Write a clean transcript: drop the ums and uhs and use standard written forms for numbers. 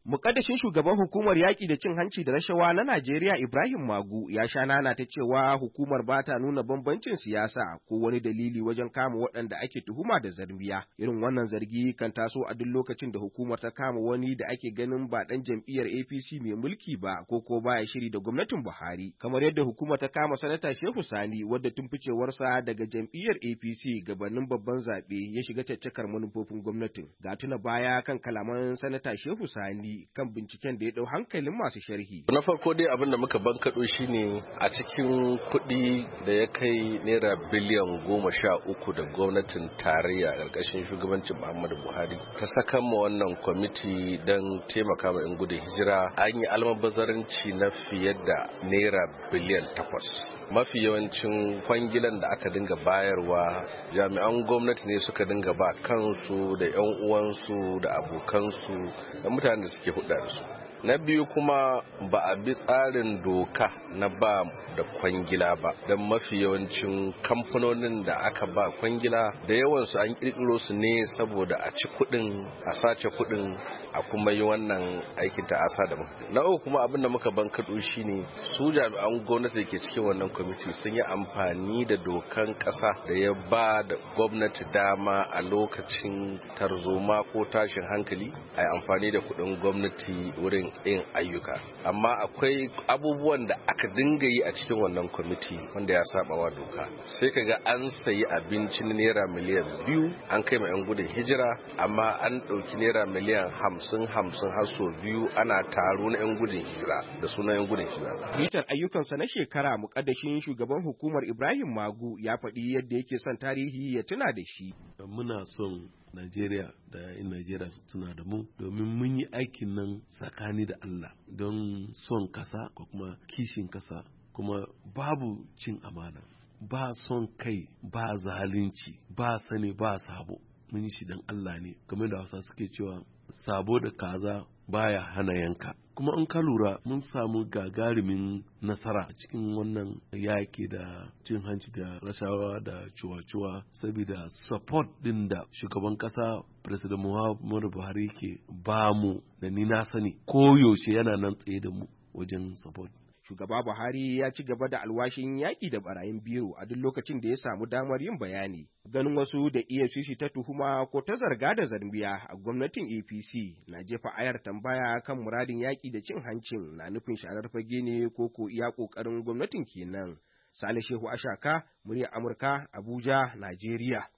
Muƙaddashin shugaban hukumar yaƙi da cin hanci da rashawa na Najeriya Ibrahim Magu ya sha nana ta cewa hukumar ba ta nuna bambancin siyasa ko wani dalili wajen kama waɗanda ake tuhuma da zarmiya. Irin wannan zargi kan taso a duk lokacin da hukumar ta kama wani da ake ganin ba ɗan jam'iyyar APC mai mulki ba ko baya shiri da gwamnatin Buhari. Kamar yadda hukumar ta kama Sanata Shehu Sani wadda tun ficewarsa daga jam'iyyar APC gabanin babban zaɓe ya shiga caccakar manufofin gwamnatin. Ga tuna baya kan kalaman Sanata Shehu Sani kan binciken da ya dau hankalin masu sharhi. Na farko dai abin da muka bankaɗo shine a cikin kuɗi da ya kai naira biliyan 13 da gwamnatin tarayya ƙarƙashin shugabancin Muhammadu Buhari ta saka ma wannan kwamiti don taimaka ma 'yan gudun hijira an yi almabazaranci na fiye da naira biliyan 8. Mafi yawancin kwangilan da aka dinga bayarwa jami'an gwamnati ne suka dinga ba kansu da 'yan uwansu da abokansu da mutanen da suke hudda da su. Na biyu kuma ba a bi tsarin doka na ba da kwangila ba, don mafi yawancin kamfanonin da aka ba kwangila da yawansu an kirkiro su ne saboda a ci kuɗin, a sace kuɗin, a kuma yi wannan aikin ta'asa da mu. Na uku kuma abin da muka bankaɗo shine su jami'an gwamnati da ke cikin wannan kwamiti sun yi amfani da dokan ƙasa da ya ba da gwamnati dama a lokacin tarzoma ko tashin hankali a yi amfani da kuɗin gwamnati wurin yin ayyuka. Amma akwai abubuwan da aka dinga yi a cikin wannan kwamiti wanda ya saba wa doka. Sai kaga an sayi abincin naira miliyan 2 an kai ma 'yan gudun hijira, amma an ɗauki naira miliyan 50 har sau biyu ana taro na 'yan gudun hijira da sunan 'yan gudun hijira. Bitar ayyukansa na shekara, muƙaddashin shugaban hukumar Ibrahim Magu ya faɗi yadda yake son tarihi ya tuna da shi. Muna son Najeriya da 'yan Najeriya su tuna da mu domin mun yi aikin nan tsakani da Allah don son kasa ko kuma kishin kasa, kuma babu cin amana, ba son kai, ba zalunci, ba sani ba sabo. Mun yi shi dan Allah ne, kamar da Hausa suke cewa sabo da kaza baya hana yanka. Kuma in ka lura mun samu gagarumin nasara a cikin wannan yaƙi da cin hanci da rashawa da cuwa-cuwa saboda support din da shugaban ƙasa President Muhammadu Buhari ke ba mu, da ni na sani koyaushe yana nan tsaye da mu wajen support. Shugaba Buhari ya ci gaba da alwashin yaƙi da barayin biro a duk lokacin da ya samu damar yin bayani. Ganin wasu da EFCC ta tuhuma ko ta zarga da zarmiya a gwamnatin APC na jefa ayar tambaya kan muradin yaƙi da cin hancin na nufin sharar fage ne ko iya ƙoƙarin gwamnatin kenan. Sale Shehu Ashaka, muryar Amurka, Abuja, Najeriya.